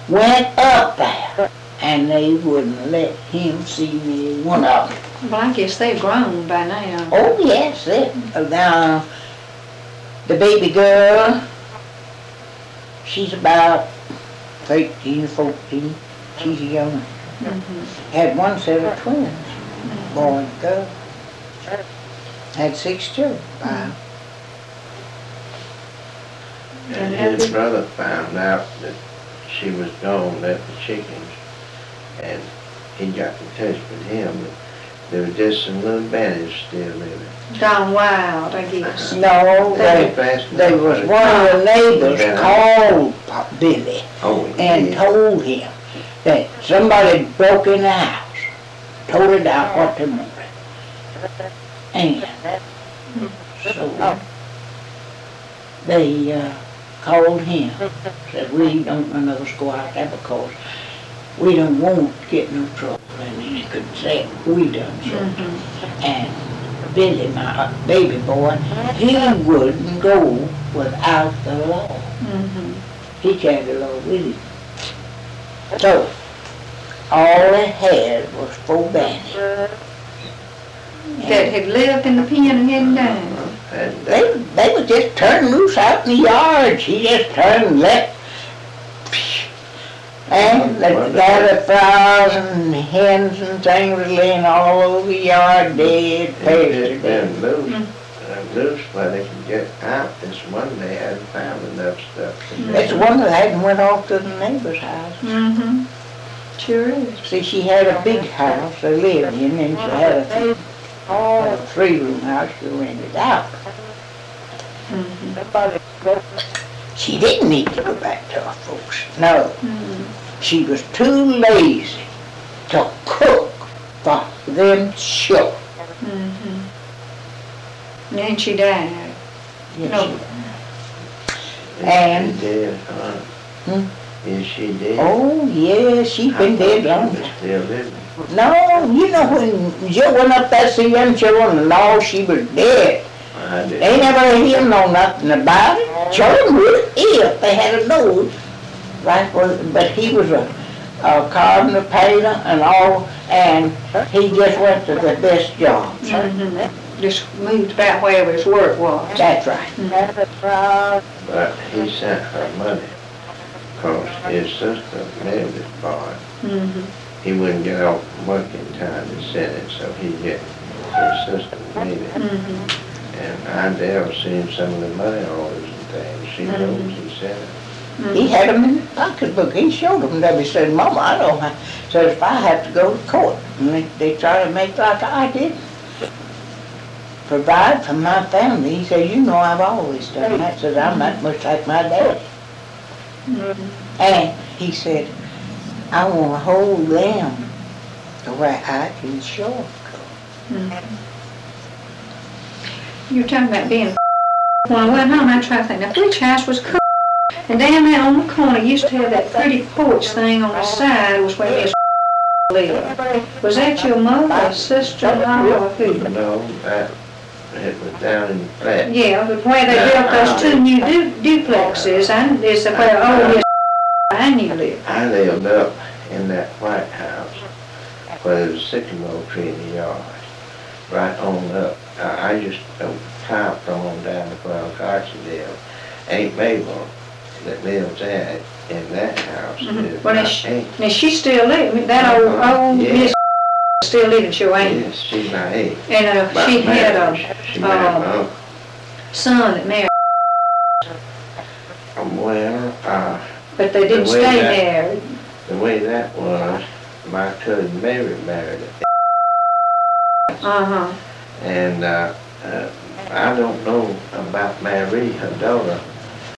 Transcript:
went up there, and they wouldn't let him see me, one of them. Well, I guess they've grown by now. Oh, yes, now, the baby girl, she's about 13, 14, she's young. Had one set of twins, boy and girl. Had 6 children. And his brother found out that she was gone, left the chickens, and he got in touch with him. There was just some little Bennies still living. Gone wild, I guess. No, there was one of the neighbors called Billy and told him that somebody broke in the house, told it out what they wanted. And so they called him, said, we don't want us to go out there because we don't want to get no trouble. And he couldn't say it, we done something. And Billy, my baby boy, he wouldn't go without the law. He carried the law with him. So, all they had was 4 Bennies. That had lived in the pen and hadn't died. They would just turn loose out in the yard. She just turned and left. And the flowers and hens and things was laying all over the yard, dead, pasted. Been loose where they could get out. This one they hadn't found enough stuff. That's one that hadn't went off to the neighbor's house. Sure is. See, she had a big house they lived in, and she had a 3-room house she rented out. She didn't need to go back to her folks. No. She was too lazy to cook for them children. And she died. Yes, and she did, Is she dead? Oh, yeah, she's been dead long. Still living. No, you know when Joe went up there to see them children and all, she was dead. They never hear know nothing about it. Children would if they had a nose. Right, but he was a carpenter, painter, and all, and he just went to the best jobs. Just moved about wherever his work was. That's right. But he sent her money because his sister lived his boy. He wouldn't get off from work in time to send it, so he'd get his sister to leave it. And Idell seen some of the money orders and things. She knows he sent it. He had them in his pocketbook. He showed them. Debbie said, Mama, I don't have, said if I have to go to court, and they try to make like I did, provide for my family. He said, you know I've always done that. Said, I'm not much like my daddy. And he said, I want to hold them the way I can show them. You were talking about being when I went home, I tried to think, now which house was cooked? And down there on the corner used to have that pretty porch thing on the side was where Miss lived. Was that your mother, sister-in-law, or who? No, it was down in the flat. Yeah, but where they built those 2 new duplexes, and is where old Miss and you lived. I lived up in that White House where there was a sycamore tree in the yard. Right on up. I just climbed on down to Brown Cartondale. Aunt Mabel that lives there in that house. Well, now she still living. That old Miss still living, she ain't. Yes, she's my age. And she had a son that married. Well, but they didn't stay married. The way that was, my cousin Mary married it. Uh-huh. And I don't know about Mary, her daughter.